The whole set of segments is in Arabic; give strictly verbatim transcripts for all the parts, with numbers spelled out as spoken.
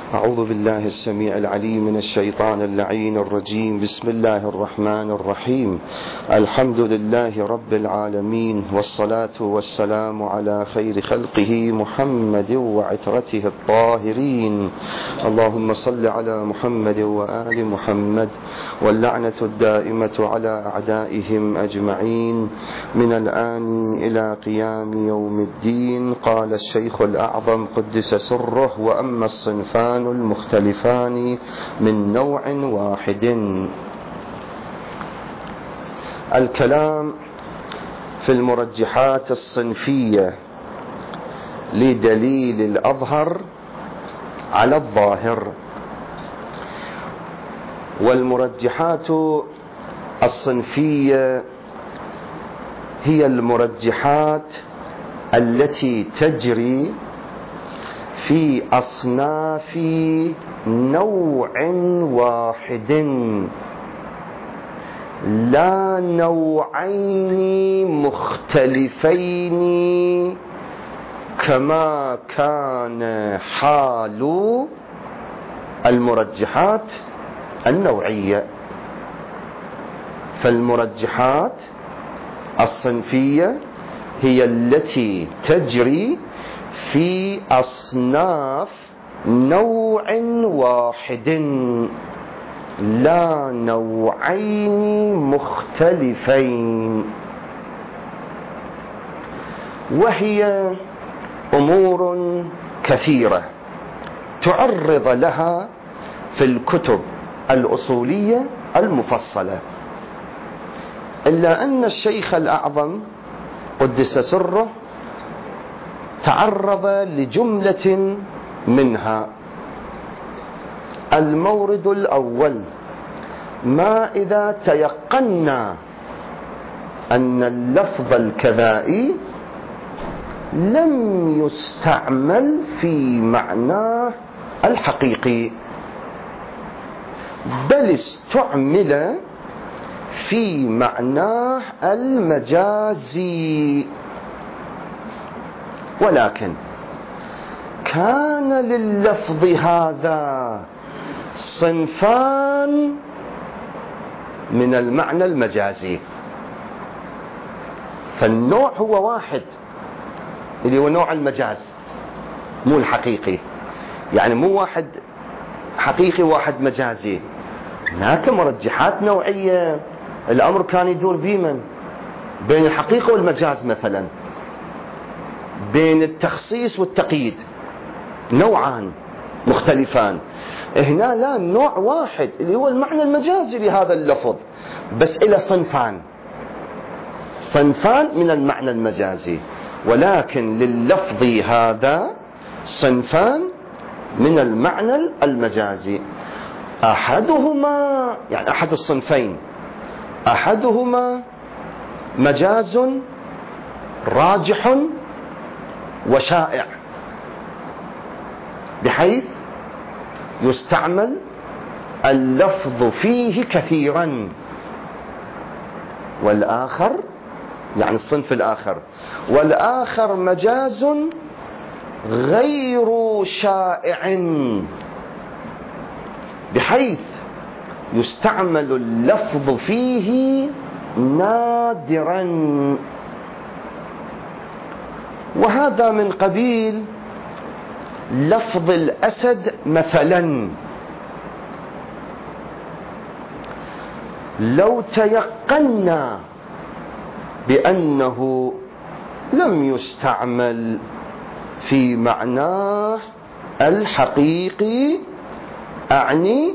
أعوذ بالله السميع العليم من الشيطان اللعين الرجيم. بسم الله الرحمن الرحيم. الحمد لله رب العالمين، والصلاة والسلام على خير خلقه محمد وعترته الطاهرين. اللهم صل على محمد وآل محمد، واللعنة الدائمة على أعدائهم أجمعين من الآن إلى قيام يوم الدين. قال الشيخ الأعظم قدس سره: وأما الصنفان المختلفان من نوع واحد. الكلام في المرجحات الصنفية لدليل الأظهر على الظاهر. والمرجحات الصنفية هي المرجحات التي تجري في أصناف نوع واحد، لا نوعين مختلفين كما كان حال المرجحات النوعية. فالمرجحات الصنفية هي التي تجري في أصناف نوع واحد، لا نوعين مختلفين، وهي أمور كثيرة تعرض لها في الكتب الأصولية المفصلة، إلا أن الشيخ الأعظم قدس سره تعرض لجملة منها. المورد الأول: ما إذا تيقنا أن اللفظ الكذائي لم يستعمل في معناه الحقيقي، بل استعمل في معناه المجازي، ولكن كان لللفظ هذا صنفان من المعنى المجازي. فالنوع هو واحد اللي هو نوع المجاز، مو الحقيقي، يعني مو واحد حقيقي وواحد مجازي. هناك مرجحات نوعية الأمر كان يدور بيمن بين الحقيقة والمجاز، مثلا بين التخصيص والتقييد، نوعان مختلفان. هنا لا، نوع واحد اللي هو المعنى المجازي لهذا اللفظ، بس إلى صنفان صنفان من المعنى المجازي، ولكن لللفظ هذا صنفان من المعنى المجازي. أحدهما يعني أحد الصنفين أحدهما مجاز راجح وشائع، بحيث يستعمل اللفظ فيه كثيرا، والآخر يعني الصنف الآخر والآخر مجاز غير شائع، بحيث يستعمل اللفظ فيه نادرا. وهذا من قبيل لفظ الأسد مثلا. لو تيقنا بأنه لم يستعمل في معناه الحقيقي، أعني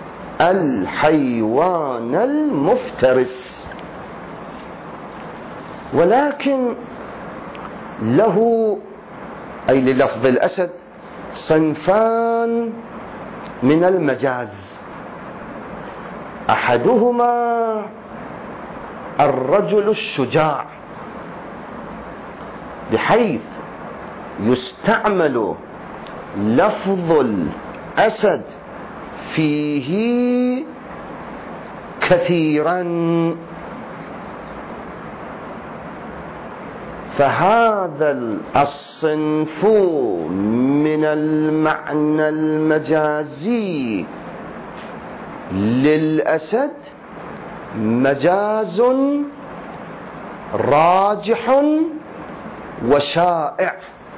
الحيوان المفترس، ولكن له أي للفظ الأسد صنفان من المجاز. أحدهما الرجل الشجاع، بحيث يستعمل لفظ الأسد فيه كثيرا. فهذا الصنف من المعنى المجازي للأسد مجاز راجح وشائع،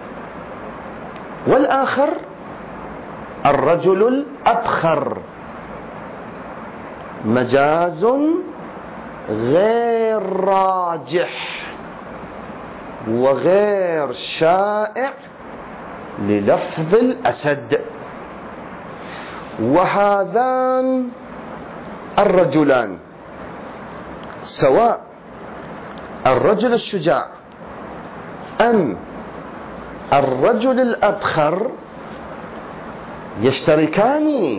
والآخر الرجل الأبخر مجاز غير راجح وغير شائع للفظ الأسد. وهذان الرجلان سواء الرجل الشجاع أم الرجل الأبخر يشتركان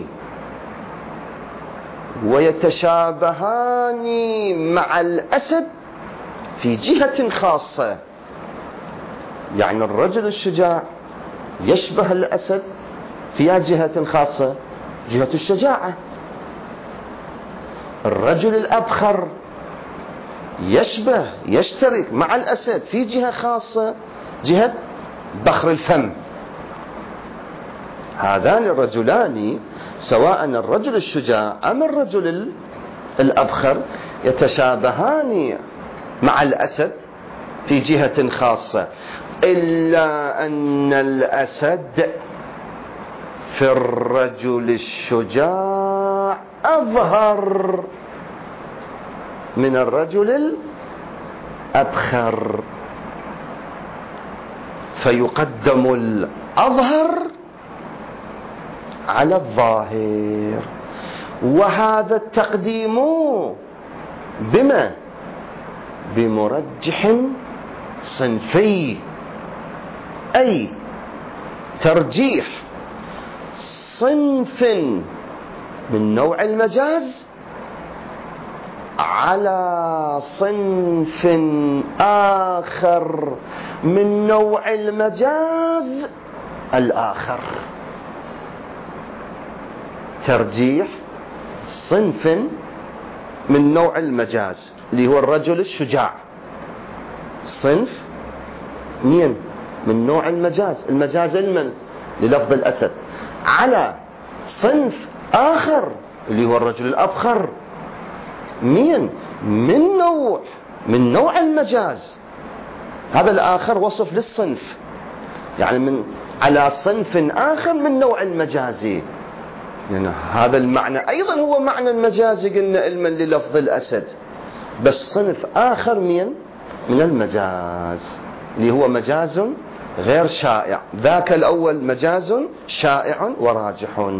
ويتشابهان مع الأسد في جهة خاصة. يعني الرجل الشجاع يشبه الأسد في جهة خاصة، جهة الشجاعة. الرجل الأبخر يشبه يشترك مع الأسد في جهة خاصة، جهة بخر الفم. هذان الرجلان سواء الرجل الشجاع أم الرجل الأبخر يتشابهان مع الأسد في جهة خاصة، إلا أن الأسد في الرجل الشجاع أظهر من الرجل الأبخر، فيقدم الأظهر على الظاهر. وهذا التقديم بما بمرجح صنفي، أي ترجيح صنف من نوع المجاز على صنف آخر من نوع المجاز الآخر. ترجيح صنف من نوع المجاز اللي هو الرجل الشجاع، صنف مين من نوع المجاز، المجاز المن للفظ الأسد، على صنف آخر اللي هو الرجل الأبخر مين من نوع من نوع المجاز. هذا الآخر وصف للصنف، يعني من على صنف آخر من نوع المجازي. يعني هذا المعنى أيضا هو معنى المجازي قلنا علما للفظ الأسد، بس صنف آخر من من المجاز اللي هو مجاز غير شائع. ذاك الأول مجاز شائع وراجح.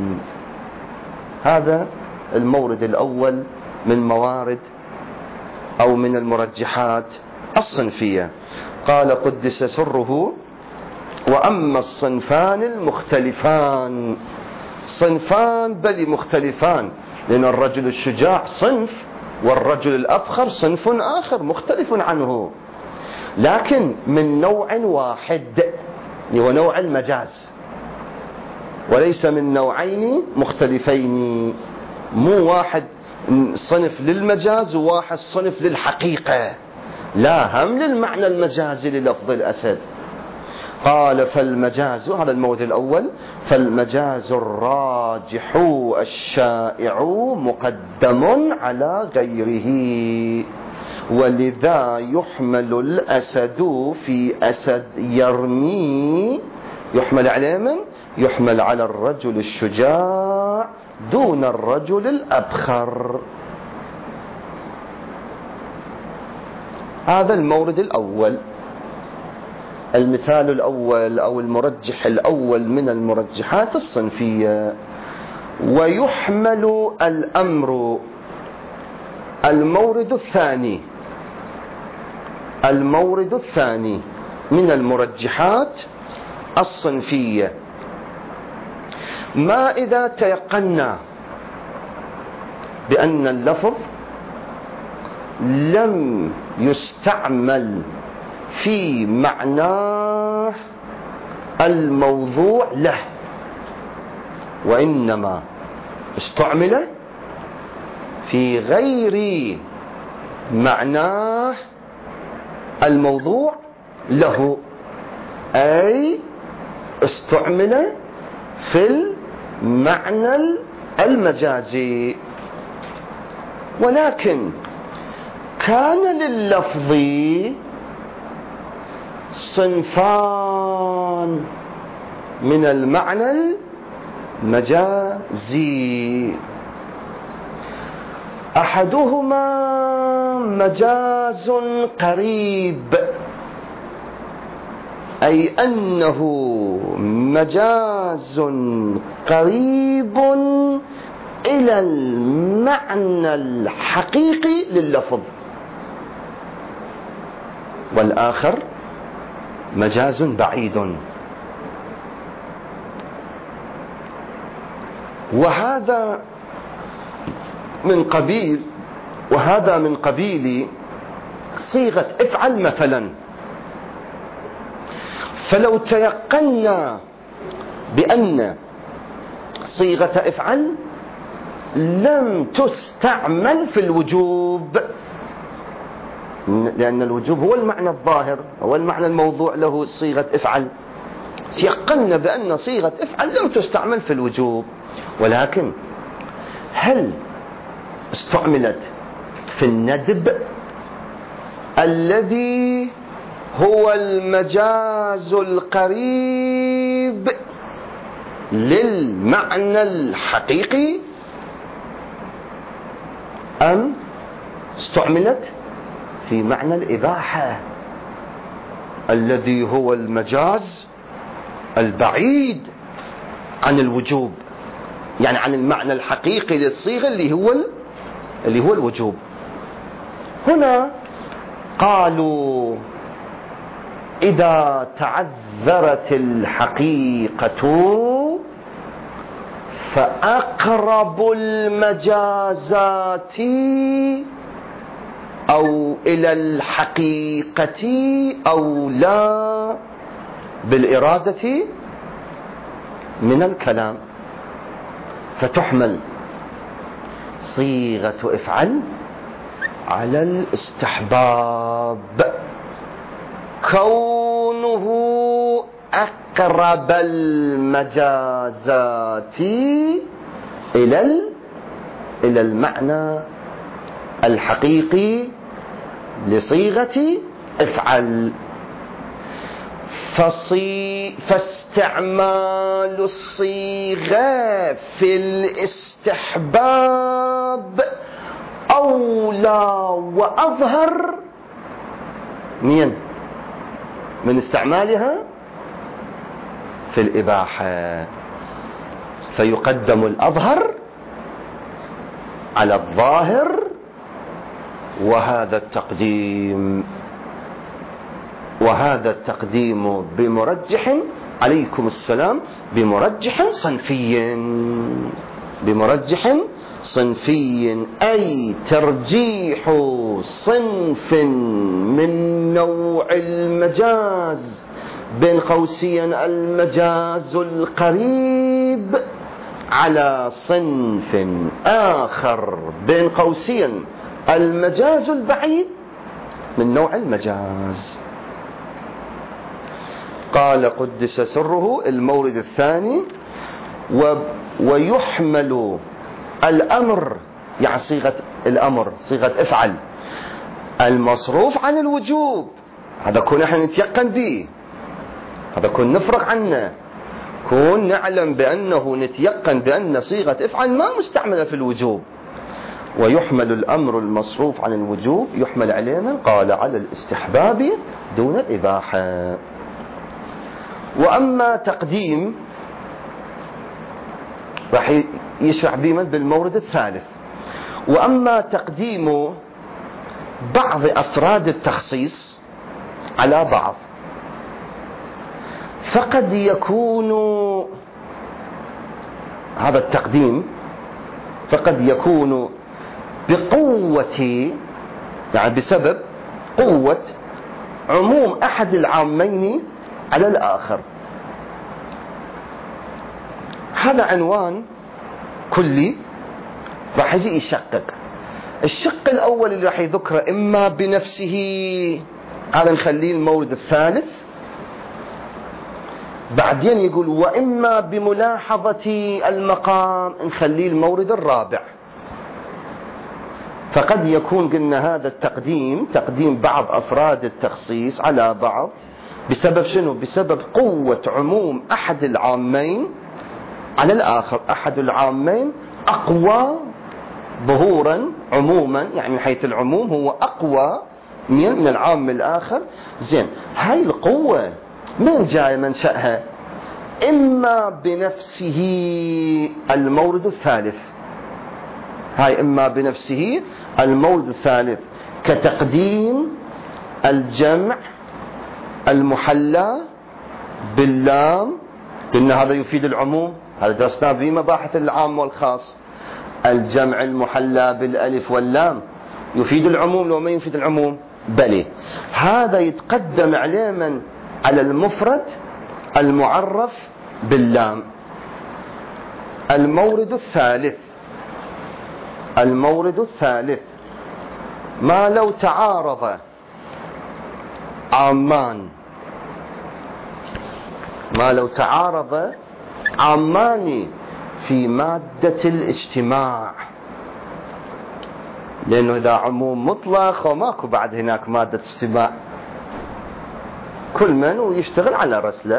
هذا المورد الأول من موارد أو من المرجحات الصنفية. قال قدس سره: وأما الصنفان المختلفان، صنفان بل مختلفان، لأن الرجل الشجاع صنف والرجل الأبخر صنف آخر مختلف عنه، لكن من نوع واحد هو نوع المجاز، وليس من نوعين مختلفين. مو واحد صنف للمجاز وواحد صنف للحقيقة، لا، هم للمعنى المجازي للفظ الأسد. قال: فالمجاز، هذا المورد الأول، فالمجاز الراجح الشائع مقدم على غيره، ولذا يحمل الأسد في أسد يرمي، يحمل على من؟ يحمل على الرجل الشجاع دون الرجل الأبخر. هذا المورد الأول، المثال الأول أو المرجح الأول من المرجحات الصنفية. ويحمل الأمر، المورد الثاني، المورد الثاني من المرجحات الصنفية، ما إذا تيقنا بأن اللفظ لم يستعمل في معناه الموضوع له، وإنما استعمل في غير معناه الموضوع له، أي استعمل في المعنى المجازي. ولكن كان لللفظ صنفان من المعنى المجازي، أحدهما مجاز قريب، أي أنه مجاز قريب إلى المعنى الحقيقي لللفظ، والآخر مجاز بعيد. وهذا من قبيل وهذا من قبيل صيغة افعل مثلا. فلو تيقنا بأن صيغة افعل لم تستعمل في الوجوب، لأن الوجوب هو المعنى الظاهر، هو المعنى الموضوع له صيغة افعل، تيقنا بأن صيغة افعل لم تستعمل في الوجوب، ولكن هل استعملت في الندب الذي هو المجاز القريب للمعنى الحقيقي، أم استعملت في معنى الإباحة الذي هو المجاز البعيد عن الوجوب، يعني عن المعنى الحقيقي للصيغة اللي هو اللي هو الوجوب؟ هنا قالوا إذا تعذرت الحقيقة فأقرب المجازات أو إلى الحقيقة أولى بالإرادة من الكلام، فتحمل صيغة افعل على الاستحباب كونه أقرب المجازات إلى إلى المعنى الحقيقي لصيغة افعل. فصي فاستعمال الصيغة في الاستحباب أولى وأظهر من من استعمالها في الإباحة، فيقدم الأظهر على الظاهر، وهذا التقديم وهذا التقديم بمرجح عليكم السلام بمرجح صنفي بمرجح صنفي أي ترجيح صنف من نوع المجاز بين قوسين المجاز القريب على صنف آخر بين قوسين المجاز البعيد من نوع المجاز. قال قدس سره المورد الثاني: ويحمل الأمر، يعني صيغة الأمر صيغة افعل المصروف عن الوجوب، هذا كون احنا نتيقن به، هذا كون نفرق عنه، كون نعلم بأنه نتيقن بأن صيغة افعل ما مستعملة في الوجوب. ويحمل الأمر المصروف عن الوجوب يحمل علينا، قال على الاستحباب دون الإباحة. وأما تقديم راح يشرح بيمن بالمورد الثالث. وأما تقديم بعض أفراد التخصيص على بعض فقد يكون هذا التقديم فقد يكون بقوة، يعني بسبب قوة عموم أحد العامين على الآخر. هذا عنوان كلي راح يجي يشقق. الشق الأول اللي راح يذكره إما بنفسه هذا نخليه المورد الثالث. بعدين يقول وإما بملاحظة المقام نخليه المورد الرابع. فقد يكون قلنا هذا التقديم تقديم بعض أفراد التخصيص على بعض بسبب شنو؟ بسبب قوة عموم أحد العامين على الآخر. أحد العامين أقوى ظهورا عموما، يعني من حيث العموم هو أقوى من العام الآخر. زين، هاي القوة من جاي منشأها؟ إما بنفسه المورد الثالث، هاي إما بنفسه المورد الثالث كتقديم الجمع المحلى باللام، إن هذا يفيد العموم، هذا درسناه في مباحث العام والخاص. الجمع المحلى بالألف واللام يفيد العموم لو ما يفيد العموم؟ بلي. هذا يتقدم عليه من؟ على المفرد المعرف باللام. المورد الثالث، المورد الثالث ما لو تعارض عامان، ما لو تعارض عامان في مادة الاجتماع، لأنه إذا عموم مطلق وماكو بعد هناك مادة اجتماع، كل من ويشتغل على رسله،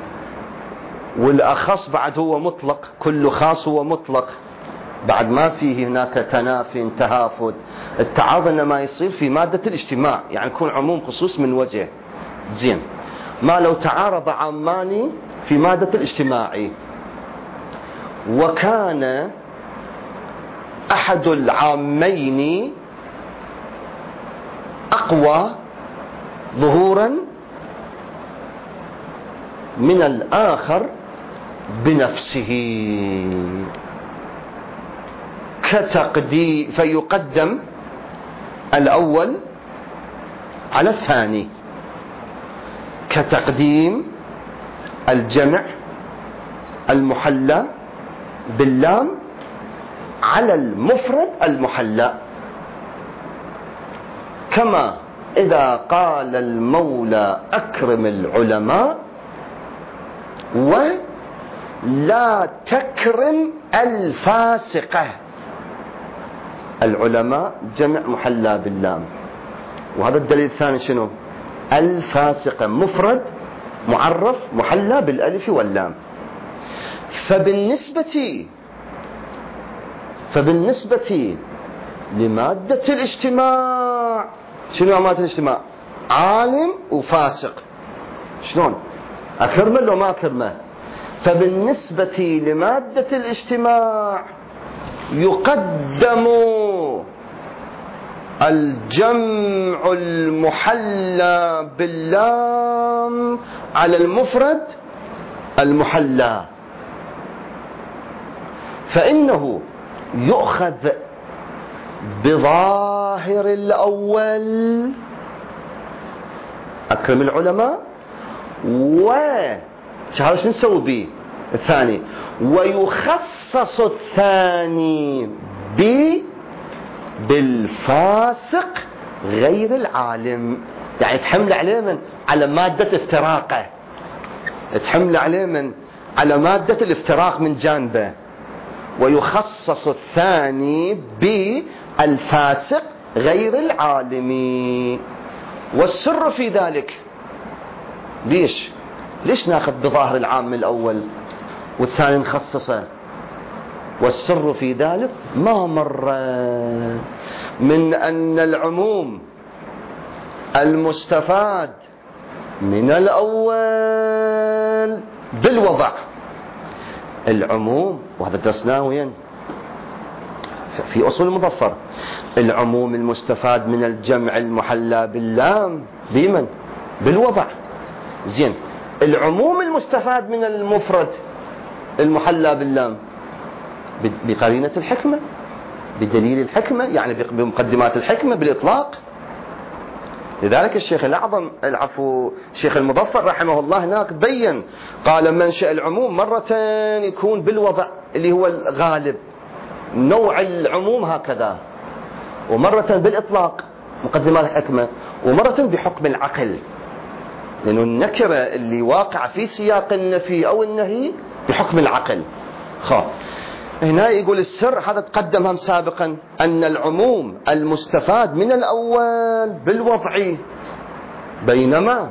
والأخص بعد هو مطلق، كل خاص هو مطلق، بعد ما فيه هناك تنافي تهافت. التعارض إنما يصير في مادة الاجتماع، يعني يكون عموم خصوص من وجه. زين، ما لو تعارض عامان في مادة الاجتماع وكان أحد العامين أقوى ظهورا من الآخر بنفسه كتقديم، فيقدم الأول على الثاني كتقديم الجمع المحلى باللام على المفرد المحلى. كما إذا قال المولى أكرم العلماء ولا تكرم الفاسقة. العلماء جمع محلى باللام، وهذا الدليل الثاني شنو؟ الفاسقة مفرد معرف محلى بالألف واللام. فبالنسبة فبالنسبة لمادة الاجتماع، شنو مادة الاجتماع؟ عالم وفاسق، شلون أكرمه لو ما أكرمه؟ فبالنسبة لمادة الاجتماع يقدم الجمع المحلى باللام على المفرد المحلى، فإنه يؤخذ بظاهر الأول أكرم العلماء، و شو نسوي به الثاني؟ ويخصص الثاني ب بالفاسق غير العالم، يعني تحمل عليه من؟ على مادة افتراقه، تحمل عليه من؟ على مادة الافتراق من جانبه. ويخصص الثاني بالفاسق غير العالم. والسر في ذلك ليش ليش ناخذ بظاهر العام الأول والثاني نخصصه؟ والسر في ذلك ما مر من أن العموم المستفاد من الأول بالوضع، العموم، وهذا درسناه وين؟ في أصول المظفر، العموم المستفاد من الجمع المحلى باللام بمن؟ بالوضع. زين، العموم المستفاد من المفرد المحلى باللام بقرينة الحكمة، بدليل الحكمة، يعني بمقدمات الحكمة بالإطلاق. لذلك الشيخ الأعظم العفو الشيخ المظفر رحمه الله هناك بين، قال منشأ العموم مرة يكون بالوضع اللي هو الغالب، نوع العموم هكذا، ومرة بالإطلاق مقدمات الحكمة، ومرة بحكم العقل، لأنه النكرة اللي واقعة في سياق النفي أو النهي بحكم العقل. خا هنا يقول السر، هذا تقدم هم سابقا، أن العموم المستفاد من الأول بالوضع، بينما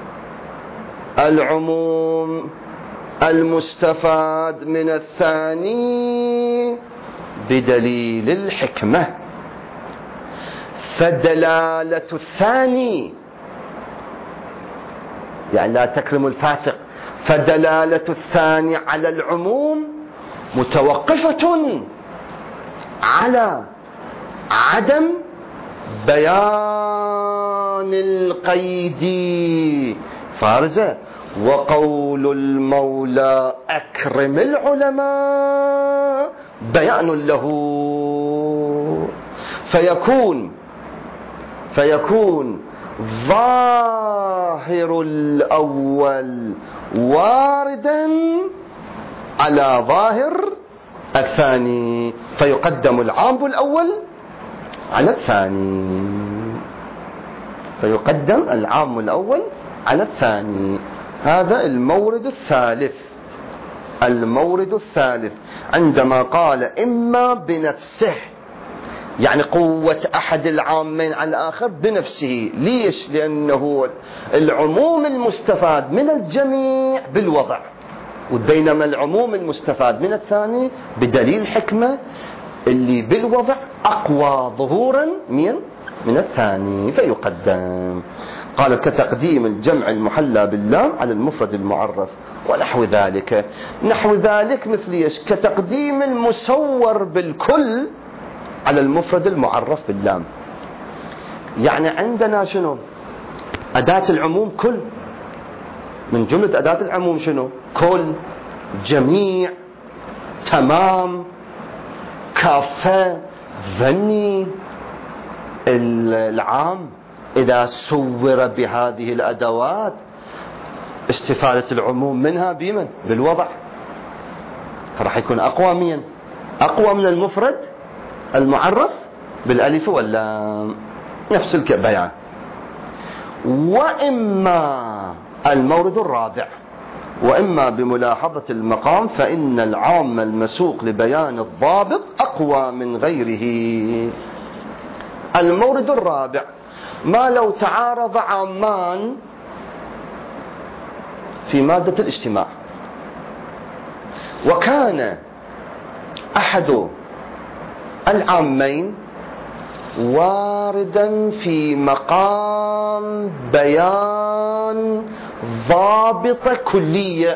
العموم المستفاد من الثاني بدليل الحكمة. فدلالة الثاني يعني لا تكرم الفاسق، فدلالة الثاني على العموم متوقفة على عدم بيان القيد. فارزة وقول المولى أكرم العلماء بيان له، فيكون فيكون ظاهر الأول واردا على ظاهر الثاني، فيقدم العام الأول على الثاني، فيقدم العام الأول على الثاني. هذا المورد الثالث. المورد الثالث عندما قال إما بنفسه، يعني قوة أحد العامين على الآخر بنفسه. ليش؟ لأنه العموم المستفاد من الجميع بالوضع، وبينما العموم المستفاد من الثاني بدليل حكمة اللي بالوضع أقوى ظهورا من من الثاني، فيقدم. قال كتقديم الجمع المحلى باللام على المفرد المعرف ونحو ذلك. نحو ذلك مثل ايش؟ كتقديم المسور بالكل على المفرد المعرف باللام. يعني عندنا شنو؟ أداة العموم كل، من جملة أداة العموم شنو؟ كل، جميع، تمام، كافة، ظني. العام إذا صور بهذه الأدوات استفادة العموم منها بمن؟ بالوضع، فراح يكون أقوى من أقوى من المفرد المعرف بالألف واللام، نفس البيان. وإما المورد الرابع، وإما بملاحظة المقام، فإن العام المسوق لبيان الضابط أقوى من غيره. المورد الرابع، ما لو تعارض عامان في مادة الاجتماع، وكان أحد العامين واردا في مقام بيان ضابط كلية،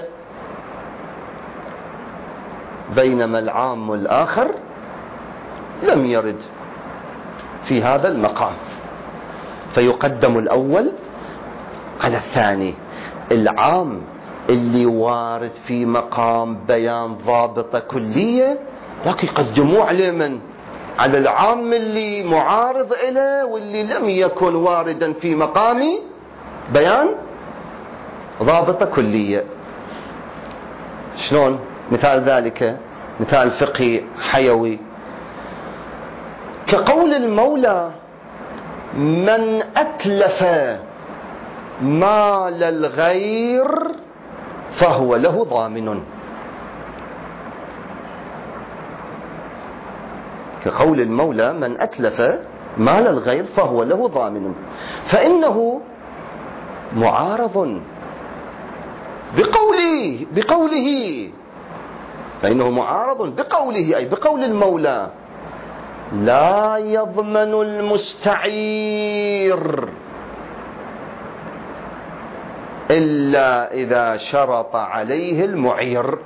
بينما العام الآخر لم يرد في هذا المقام، فيقدم الأول على الثاني. العام اللي وارد في مقام بيان ضابط كلية لكن يقدموه على من؟ على العام اللي معارض إليه واللي لم يكن واردا في مقام بيان ضابط كلية. شلون؟ مثال ذلك مثال فقهي حيوي، كقول المولى من أتلف مال الغير فهو له ضامن. كقول المولى من أتلف مال الغير فهو له ضامن، فإنه معارض بقوله بقوله فإنه معارض بقوله أي بقول المولى لا يضمن المستعير إلا إذا شرط عليه المعير.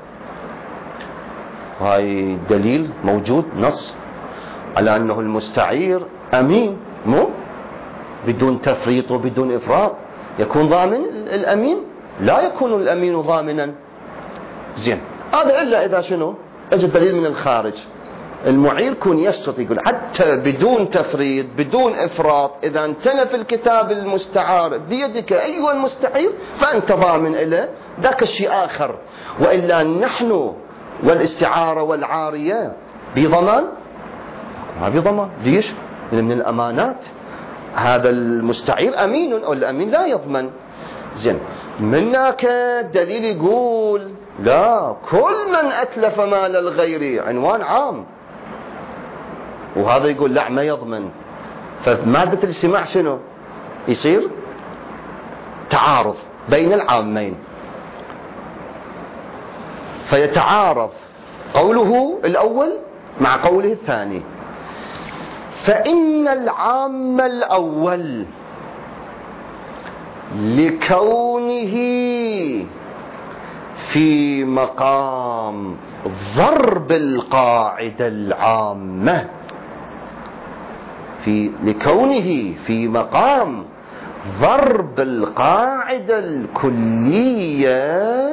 هاي دليل موجود نص على أنه المستعير أمين، مو بدون تفريط وبدون إفراط يكون ضامن. الأمين لا يكون الأمين ضامنا. زين، هذا إلا إذا شنو؟ اجى دليل من الخارج. المعير كون يشترط يقول حتى بدون تفريط بدون إفراط، إذا انتلف الكتاب المستعار بيدك أيها المستعير فأنت ضامن إليه، ذاك الشيء آخر. وإلا نحن والاستعارة والعارية بضمان؟ ما بضمان. ليش؟ من الأمانات هذا المستعير أمين أو الأمين لا يضمن. زين، منك دليل يقول لا، كل من أتلف مال الغير عنوان عام، وهذا يقول لا ما يضمن. فمادة الاجتماع شنو يصير؟ تعارض بين العامين، فيتعارض قوله الأول مع قوله الثاني. فإن العام الأول لكونه في مقام ضرب القاعدة العامة، في لكونه في مقام ضرب القاعدة الكلية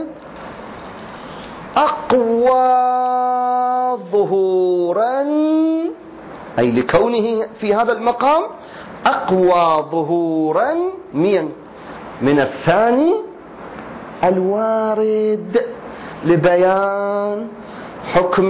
أقوى ظهورا، أي لكونه في هذا المقام أقوى ظهورا من من الثاني الوارد لبيان حكم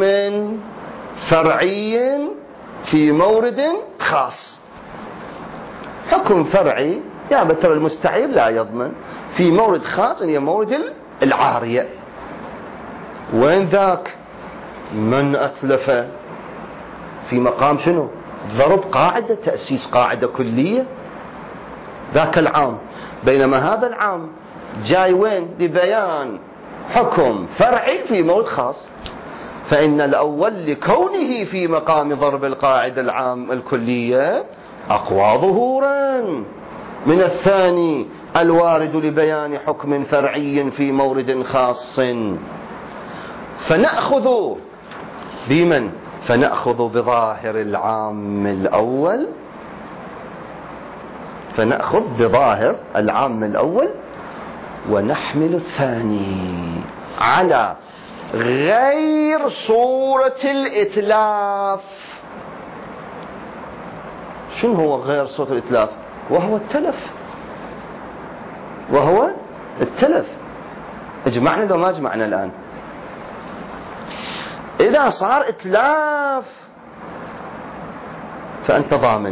فرعي في مورد خاص. حكم فرعي يا بتر المستعير لا يضمن في مورد خاص، هي مورد العارية. وين ذاك؟ من أتلف في مقام شنو؟ ضرب قاعدة، تأسيس قاعدة كلية، ذاك العام. بينما هذا العام جاي وين؟ لبيان حكم فرعي في مورد خاص. فإن الأول لكونه في مقام ضرب القاعدة العام الكلية أقوى ظهورا من الثاني الوارد لبيان حكم فرعي في مورد خاص. فنأخذ بمن؟ فنأخذ بظاهر العام الأول، فنأخذ بظاهر العام الأول ونحمل الثاني على غير صورة الإتلاف. شنو هو غير صورة الإتلاف؟ وهو التلف، وهو التلف. اجمعنا لو ما اجمعنا الآن؟ إذا صار إتلاف فأنت ضامن.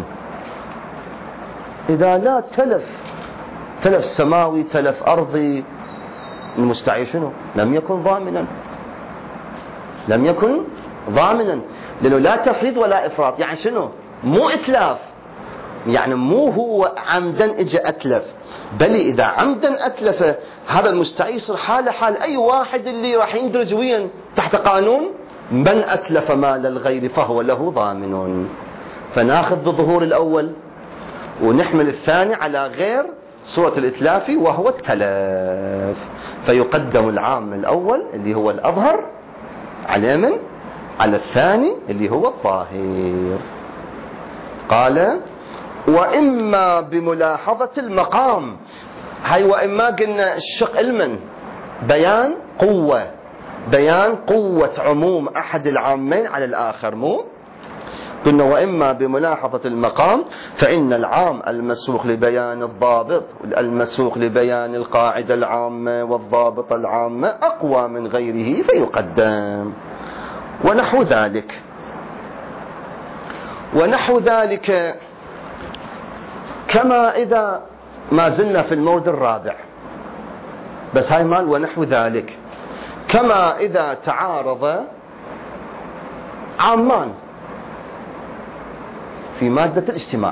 إذا لا تلف، تلف سماوي تلف أرضي، المستعير شنو؟ لم يكن ضامنا، لم يكن ضامنا، لأنه لا تفريط ولا إفراط. يعني شنو؟ مو إتلاف، يعني مو هو عمدا اجى أتلف، بل إذا عمدا أتلف هذا المستعير يصير حاله حال أي واحد اللي راح يندرج وين تحت قانون من أتلف مال الغير فهو له ضامن. فناخذ بظهور الأول ونحمل الثاني على غير صورة الإتلاف وهو التلف. فيقدم العام الأول اللي هو الأظهر على من؟ على الثاني اللي هو الظاهر. قال وإما بملاحظة المقام. هاي وإما قلنا الشق المن بيان قوة، بيان قوة عموم أحد العامين على الآخر، مو قلنا وإما بملاحظة المقام. فإن العام المسوق لبيان الضابط، المسوق لبيان القاعدة العامة والضابط العامة أقوى من غيره فيقدم. ونحو ذلك ونحو ذلك كما إذا ما زلنا في المورد الرابع، بس هاي مال ونحو ذلك، كما إذا تعارض عامان في مادة الاجتماع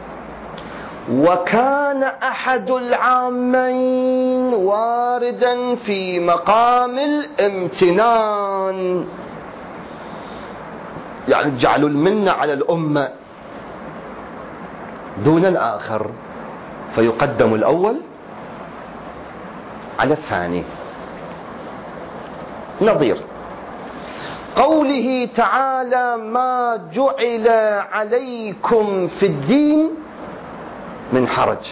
وكان أحد العامين واردا في مقام الامتنان، يعني جعلوا المنة على الأمة دون الآخر، فيقدم الأول على الثاني. نظير قوله تعالى ما جعل عليكم في الدين من حرج،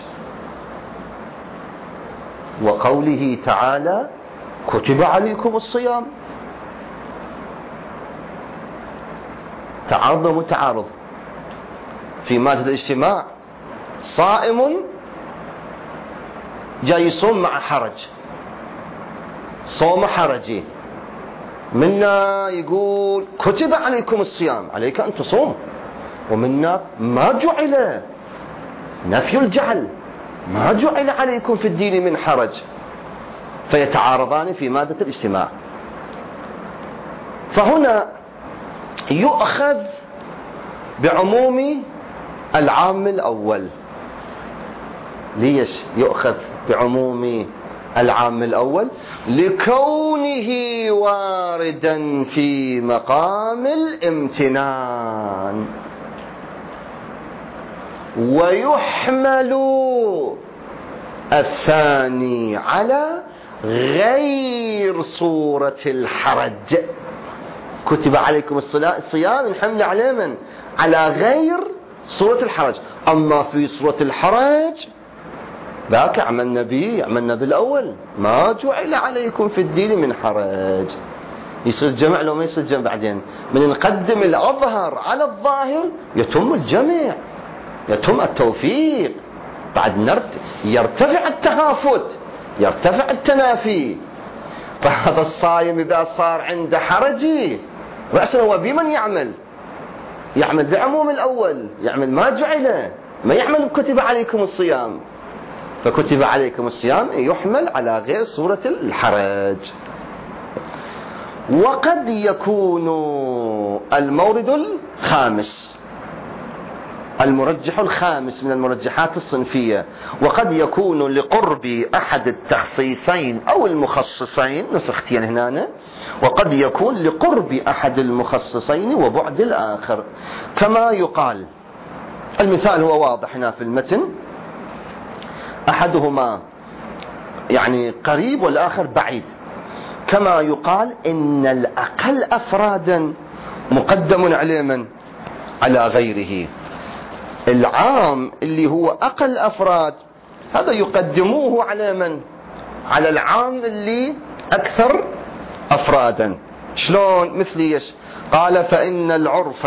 وقوله تعالى كتب عليكم الصيام. تعارض ومتعارض في مادة الاجتماع. صائم جاي يصوم مع حرج، صوم حرجي، منا يقول كتب عليكم الصيام، عليك أن تصوم، ومنا ما جعل نفي الجعل، ما جعل عليكم في الدين من حرج، فيتعارضان في مادة الاجتماع. فهنا يؤخذ بعموم العام الأول. ليش يؤخذ بعموم العام الأول؟ لكونه واردا في مقام الامتنان، ويحمل الثاني على غير صورة الحرج. كتب عليكم الصيام الحمل على من؟ على غير صورة الحرج. أما في صورة الحرج ذاك عملنا به، عملنا بالأول، ما جعل عليكم في الدين من حرج. يصير جمع لو ما يصير جمع بعدين، من نقدم الأظهر على الظاهر يتم الجمع، يتم التوفيق، بعد يرتفع التهافت، يرتفع التنافي. فهذا الصائم إذا صار عنده حرجي رأسا هو بمن يعمل؟ يعمل بعموم الأول، يعمل ما جعله، ما يعمل كتب عليكم الصيام. فكتب عليكم الصيام يحمل على غير صورة الحرج. وقد يكون المورد الخامس، المرجح الخامس من المرجحات الصنفية، وقد يكون لقرب أحد التخصيصين أو المخصصين، نسختين هنا، وقد يكون لقرب أحد المخصصين وبعد الآخر، كما يقال. المثال هو واضح هنا في المتن، أحدهما يعني قريب والآخر بعيد. كما يقال إن الأقل أفرادا مقدم على من؟ على غيره. العام اللي هو أقل أفراد هذا يقدموه على من؟ على العام اللي أكثر أفرادا. شلون؟ مثل ايش؟ قال فإن العرف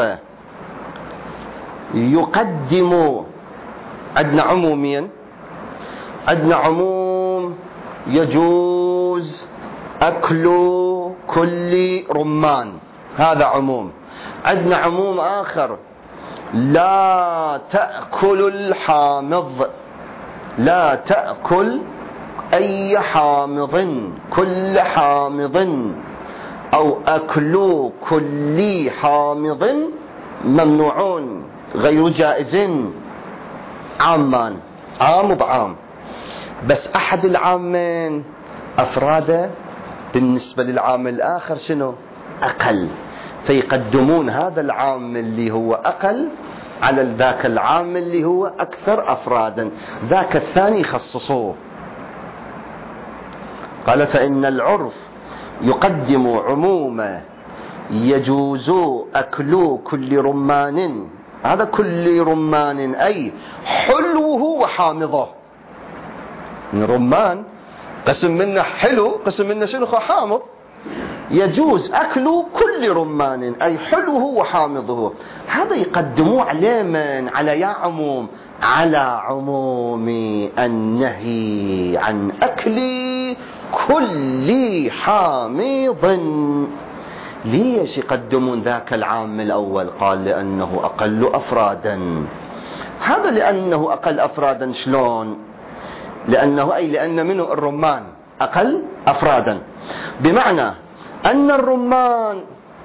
يقدم، عندنا عموميا، عندنا عموم يجوز أكل كل رمان، هذا عموم. عندنا عموم آخر لا تأكل الحامض، لا تأكل أي حامض، كل حامض، أو أكل كل حامض ممنوعون غير جائز. عامان، عام بعام، بس أحد العامين أفراده بالنسبة للعام الآخر شنو؟ أقل، فيقدمون هذا العام اللي هو أقل على ذاك العام اللي هو أكثر أفرادا، ذاك الثاني يخصصوه. قال فإن العرف يقدم عموما يجوز أكل كل رمان، هذا كل رمان أي حلوه وحامضه. رمان قسم منه حلو، قسم منه شنو؟ حامض. يجوز أكل كل رمان أي حلوه وحامضه. هذا يقدموه على من؟ على يا عموم، على عموم النهي عن أكل كل حامض. ليش يقدمون ذاك العام الأول؟ قال لأنه أقل أفرادا. هذا لأنه أقل أفرادا شلون؟ لأنه أي لأن منه الرمان أقل أفرادا، بمعنى أن الرمان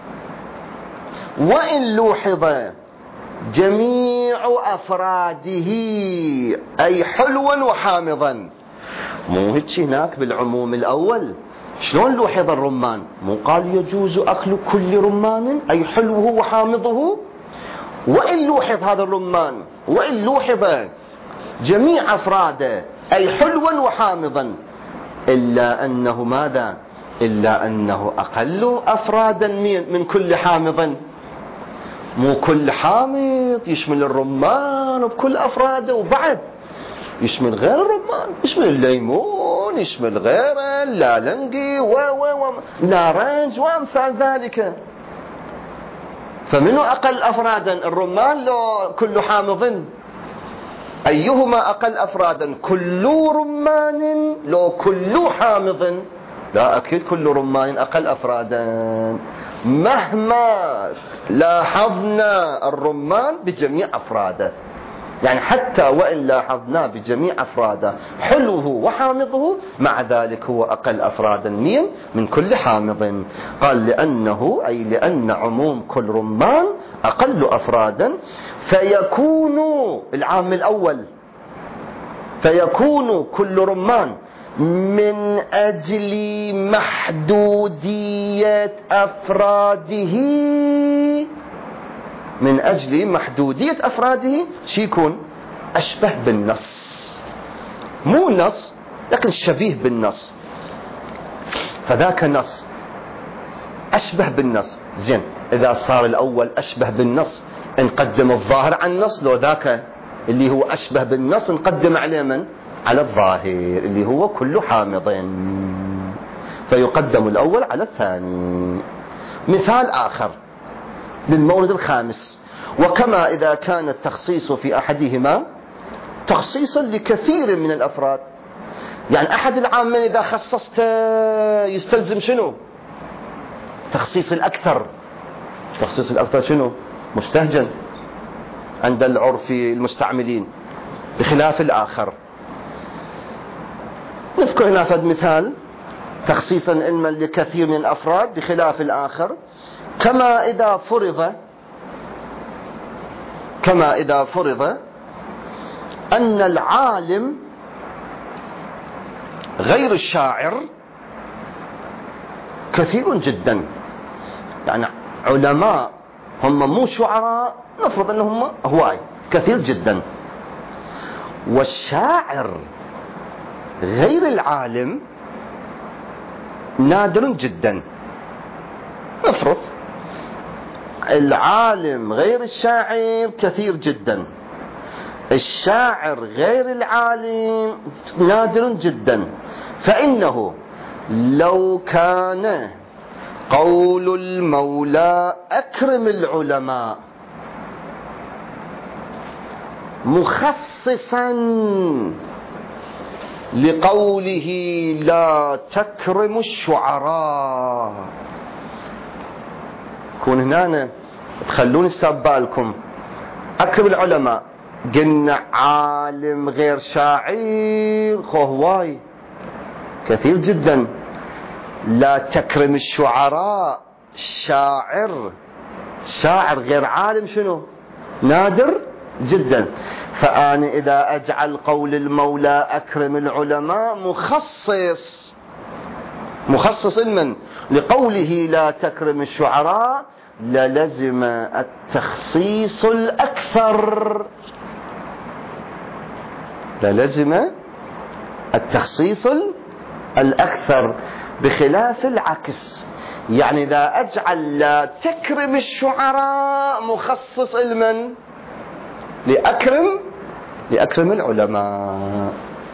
وإن لوحظ جميع أفراده أي حلوا وحامضا، مو هيك هناك بالعموم الأول شلون لوحظ الرمان؟ مو قال يجوز أكل كل رمان أي حلوه وحامضه؟ وإن لوحظ هذا الرمان، وإن لوحظ جميع أفراده أي حلوا وحامضا، إلا أنه ماذا؟ إلا أنه أقل أفرادا من كل حامض. مو كل حامض يشمل الرمان وبكل أفراده، وبعد يشمل غير الرمان، يشمل الليمون، يشمل غيره، اللالنجي و و و نارنج وأمثال ذلك. فمنه أقل أفرادا؟ الرمان لو كل حامض؟ أيهما أقل أفرادا؟ كل رمان لو كل حامض؟ لا، أكيد كل رمان أقل أفرادا. مهما لاحظنا الرمان بجميع أفراده، يعني حتى وإن لاحظنا بجميع أفراده حلوه وحامضه، مع ذلك هو أقل أفرادا من من كل حامض. قال لأنه أي لأن عموم كل رمان أقل أفرادا، فيكون العامل الأول فيكون كل رمان من أجل محدودية أفراده من أجل محدودية أفراده شي يكون أشبه بالنص، مو نص لكن شبيه بالنص، فذاك نص أشبه بالنص. زين، إذا صار الأول أشبه بالنص نقدم الظاهر عن النص، لو ذاك اللي هو أشبه بالنص نقدم عليه من؟ على الظاهر اللي هو كل حامض، فيقدم الأول على الثاني. مثال آخر للمورد الخامس: وكما إذا كان التخصيص في أحدهما تخصيصا لكثير من الأفراد. يعني أحد العامين إذا خصصت يستلزم شنو؟ تخصيص الأكثر. تخصيص الأكثر شنو؟ مستهجن عند العرف المستعملين، بخلاف الآخر. نذكر هنا فد مثال: تخصيصا علما لكثير من الأفراد بخلاف الآخر، كما إذا فرض كما إذا فرض أن العالم غير الشاعر كثير جدا. يعني علماء هم مو شعراء، نفرض أنهم هواي كثير جدا، والشاعر غير العالم نادر جدا. نفرض العالم غير الشاعر كثير جدا، الشاعر غير العالم نادر جدا. فإنه لو كان قول المولى أكرم العلماء مخصصا لقوله لا تكرم الشعراء، كون هنا تخلون استبالكم أكرم العلماء، قلنا عالم غير شاعر هواي كثير جدا، لا تكرم الشعراء شاعر شاعر غير عالم شنو؟ نادر جدا. فأنا إذا أجعل قول المولى أكرم العلماء مخصص مخصص علما لقوله لا تكرم الشعراء، للزم التخصيص الأكثر للزم التخصيص الأكثر بخلاف العكس. يعني إذا أجعل لا تكرم الشعراء مخصص علما لأكرم لأكرم العلماء،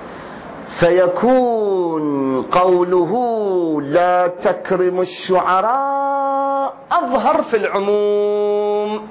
فيكون قوله لا تكرم الشعراء أظهر في العموم.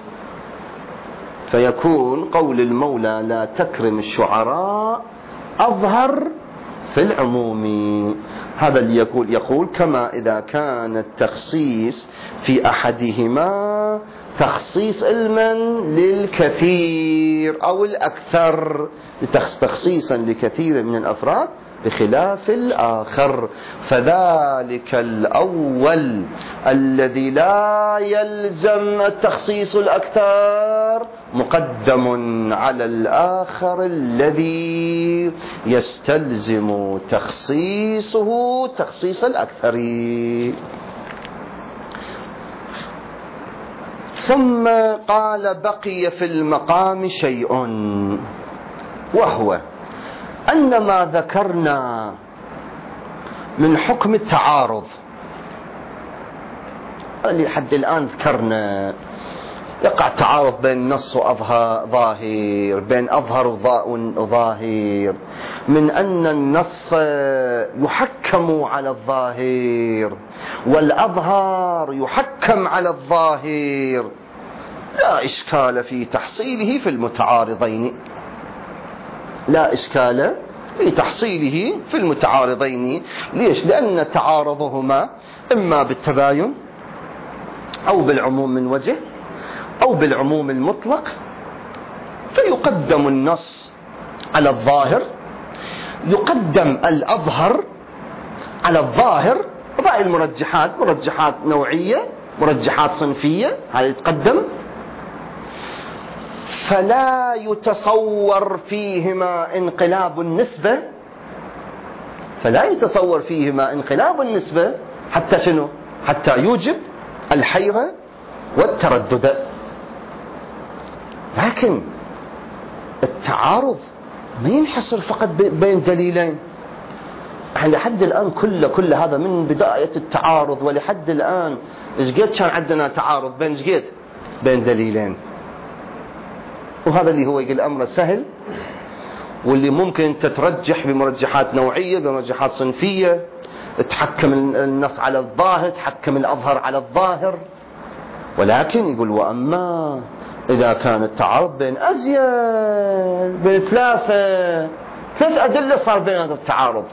فيكون قول المولى لا تكرم الشعراء أظهر في العموم. هذا اللي يقول يقول كما إذا كان التخصيص في أحدهما تخصيص علما للكثير أو الأكثر، تخصيصا لكثير من الأفراد بخلاف الآخر. فذلك الأول الذي لا يلزم التخصيص الأكثر مقدم على الآخر الذي يستلزم تخصيصه تخصيص الأكثر. ثم قال بقي في المقام شيء، وهو أن ما ذكرنا من حكم التعارض اللي حد الآن ذكرنا، يقع تعارض بين نص وظاهر، بين أظهر وظاهر، من أن النص يحكم على الظاهر والأظهر يحكم على الظاهر، لا إشكال في تحصيله في المتعارضين لا إشكال في تحصيله في المتعارضين. ليش؟ لأن تعارضهما إما بالتباين أو بالعموم من وجه أو بالعموم المطلق، فيقدم النص على الظاهر، يقدم الأظهر على الظاهر. وباقي المرجحات مرجحات نوعية، مرجحات صنفية، هذا يتقدم. فلا يتصور فيهما انقلاب النسبة، فلا يتصور فيهما انقلاب النسبة حتى شنو؟ حتى يوجب الحيرة والتردد. لكن التعارض ما ينحصر فقط بين دليلين. لحد الآن كل كل هذا من بداية التعارض ولحد الآن إيش قد كان عندنا تعارض بين إيش قد؟ بين دليلين. وهذا اللي هو يقول أمره سهل، واللي ممكن تترجح بمرجحات نوعية، بمرجحات صنفية، تحكم النص على الظاهر، تحكم الأظهر على الظاهر. ولكن يقول وأما إذا كان التعارض بين أزيد، بين ثلاثة ثلاث أدلة صار بين هذا التعارض،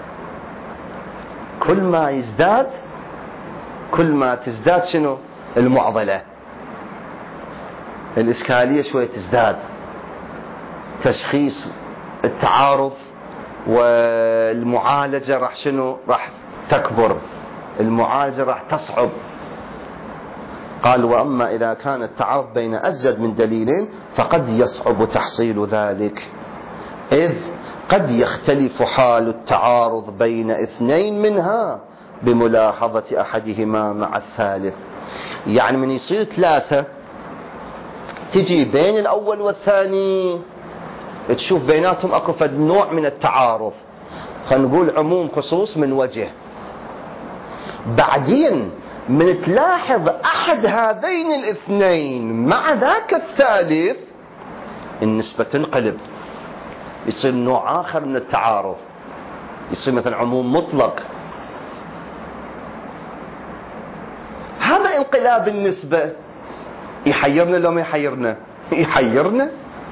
كل ما يزداد كل ما تزداد شنو؟ المعضلة، الإشكالية شوية تزداد، تشخيص التعارض والمعالجة راح شنو؟ راح تكبر، المعالجة راح تصعب. قال وأما إذا كان التعارض بين أزيد من دليلين فقد يصعب تحصيل ذلك، إذ قد يختلف حال التعارض بين اثنين منها بملاحظة أحدهما مع الثالث. يعني من يصير ثلاثة تجي بين الأول والثاني تشوف بيناتهم أكو فد نوع من التعارض، خلينا نقول عموم خصوص من وجه، بعدين من تلاحظ أحد هذين الاثنين مع ذاك الثالث النسبة تنقلب، يصير نوع آخر من التعارض، يصير مثلا عموم مطلق. هذا انقلاب النسبة يحيرنا لو ما يحيرنا؟ يحيرنا.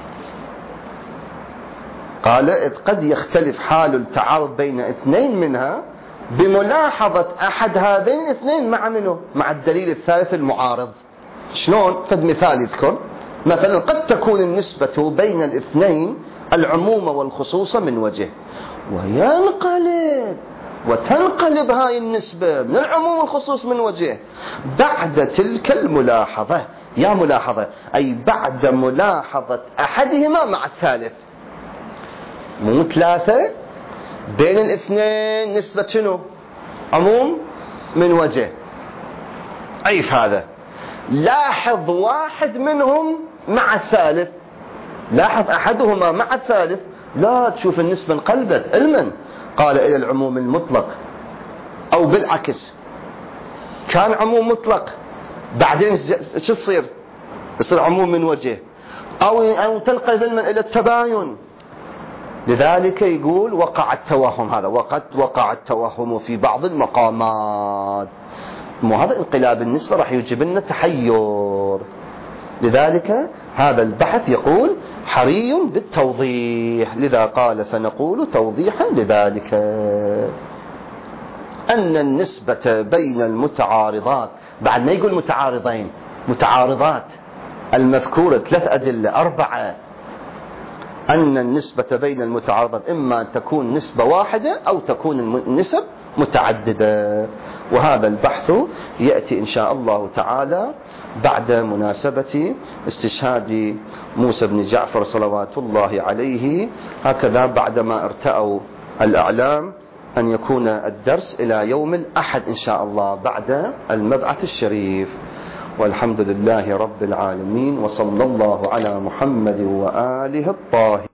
قال إذ قد يختلف حال التعارض بين اثنين منها بملاحظة أحد هذين الاثنين مع منه؟ مع الدليل الثالث المعارض. شلون؟ فد مثال يذكر مثلا قد تكون النسبة بين الاثنين العموم والخصوص من وجه، وينقلب وتنقلب هاي النسبة من العموم والخصوص من وجه بعد تلك الملاحظة. يا ملاحظة أي بعد ملاحظة أحدهما مع الثالث. مو ثلاثة بين الاثنين نسبة شنو؟ عموم من وجه. عيف هذا. لاحظ واحد منهم مع الثالث، لاحظ أحدهما مع الثالث، لا تشوف النسبة انقلبت علما. قال إلى العموم المطلق، أو بالعكس كان عموم مطلق بعدين شو تصير؟ يصير عموم من وجه، أو أو تنقلب علما إلى التباين. لذلك يقول وقع التوهم، هذا وقد وقع التوهم في بعض المقامات. مو هذا انقلاب النسبة راح يوجب لنا تحير. لذلك هذا البحث يقول حري بالتوضيح، لذا قال فنقول توضيحا لذلك أن النسبة بين المتعارضات، بعد ما يقول متعارضين، متعارضات المذكورة ثلاث أدلة أربعة، أن النسبة بين المتعارضات إما أن تكون نسبة واحدة أو تكون النسب متعددة. وهذا البحث يأتي إن شاء الله تعالى بعد مناسبة استشهاد موسى بن جعفر صلوات الله عليه، هكذا بعدما ارتأوا الأعلام أن يكون الدرس إلى يوم الأحد إن شاء الله بعد المبعث الشريف. والحمد لله رب العالمين، وصلى الله على محمد وآله الطاهرين.